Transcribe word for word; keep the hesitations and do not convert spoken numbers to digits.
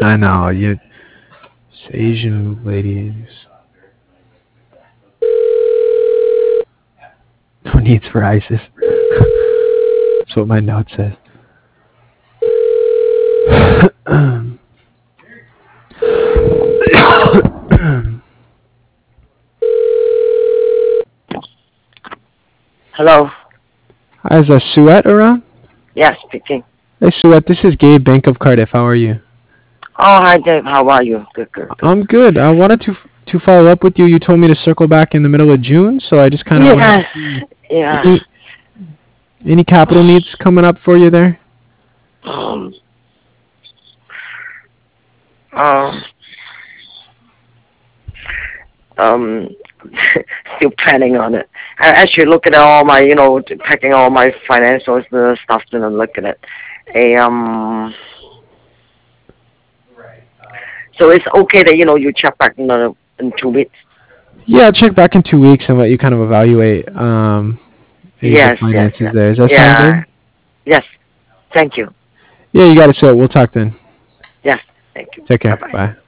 I know you. Asian ladies. No needs for ISIS. That's what my note says. Hello. Hi, is uh, Suet around? Yes, speaking. Hey, Suet, this is Gabe, Bank of Cardiff. How are you? Oh, hi, Dave. How are you? Good, good, good. I'm good. I wanted to to follow up with you. You told me to circle back in the middle of June, so I just kind of wanted Yes, to see yeah. any any capital needs coming up for you there. Um, um, um, still planning on it. I actually look at all my, you know, packing all my financials and stuff, and I'm looking at a um. So it's okay that you know you check back in the, in two weeks. Yeah, I'll check back in two weeks and let you kind of evaluate um Asia Yes, yes, finances yes. there. Does that sound Yeah. good? Yes. Thank you. Yeah, you got it, Suet. We'll talk then. Yes. Thank you. Take Bye care. bye. Bye.